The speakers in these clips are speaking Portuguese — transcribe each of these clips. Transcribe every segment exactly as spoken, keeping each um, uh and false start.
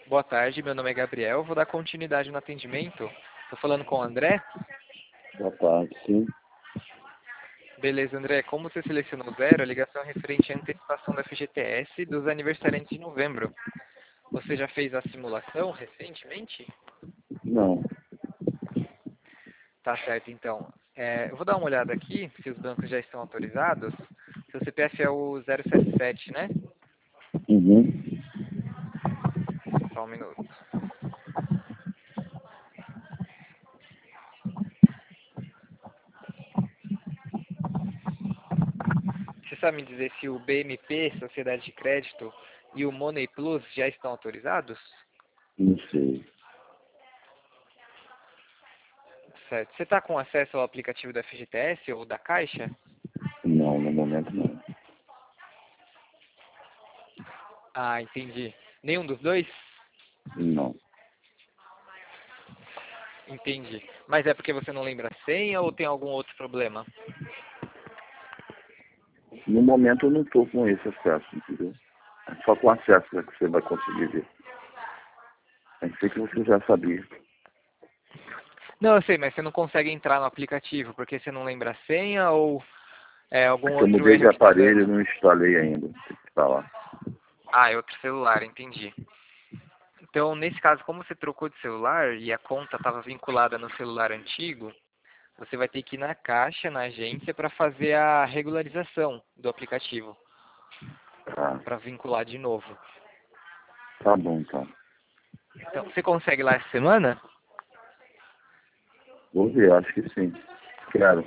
Boa tarde, meu nome é Gabriel, vou dar continuidade no atendimento. Estou falando com o André. Boa tarde, sim. Beleza, André, como você selecionou zero, a ligação é referente à antecipação da F G T S dos aniversariantes de novembro. Você já fez a simulação recentemente? Não. Tá certo, então. É, eu vou dar uma olhada aqui, se os bancos já estão autorizados. Seu C P F é o zero sete sete, né? Uhum. Só um minuto. Você sabe me dizer se o B M P, Sociedade de Crédito, e o Money Plus já estão autorizados? Não sei. Certo. Você está com acesso ao aplicativo da F G T S ou da Caixa? Não, no momento não. Ah, entendi. Nenhum dos dois? Não. Entendi. Mas é porque você não lembra a senha ou tem algum outro problema? No momento eu não estou com esse acesso, entendeu? É só com acesso é que você vai conseguir ver. Pensei que você já sabia. Não, eu sei, mas você não consegue entrar no aplicativo porque você não lembra a senha ou é algum Porque eu outro mudei de erro que está aparelho e dando? não instalei ainda. Tem que instalar. Ah, é outro celular, entendi. Então, nesse caso, como você trocou de celular e a conta estava vinculada no celular antigo, você vai ter que ir na Caixa, na agência, para fazer a regularização do aplicativo, Tá. para vincular de novo. Tá bom, então. Então, você consegue lá essa semana? Vou ver, acho que sim. Quero.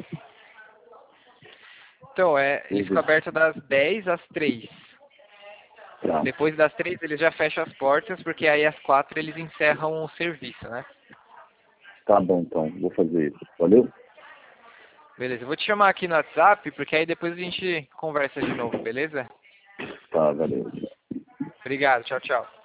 Então, é, Vou ele fica ver. aberto das dez às três. Tá. Depois das três eles já fecham as portas, porque aí às quatro eles encerram o serviço, né? Tá bom, então. Vou fazer isso. Valeu? Beleza, eu vou te chamar aqui no WhatsApp, porque aí depois a gente conversa de novo, beleza? Tá, valeu. Obrigado, tchau, tchau.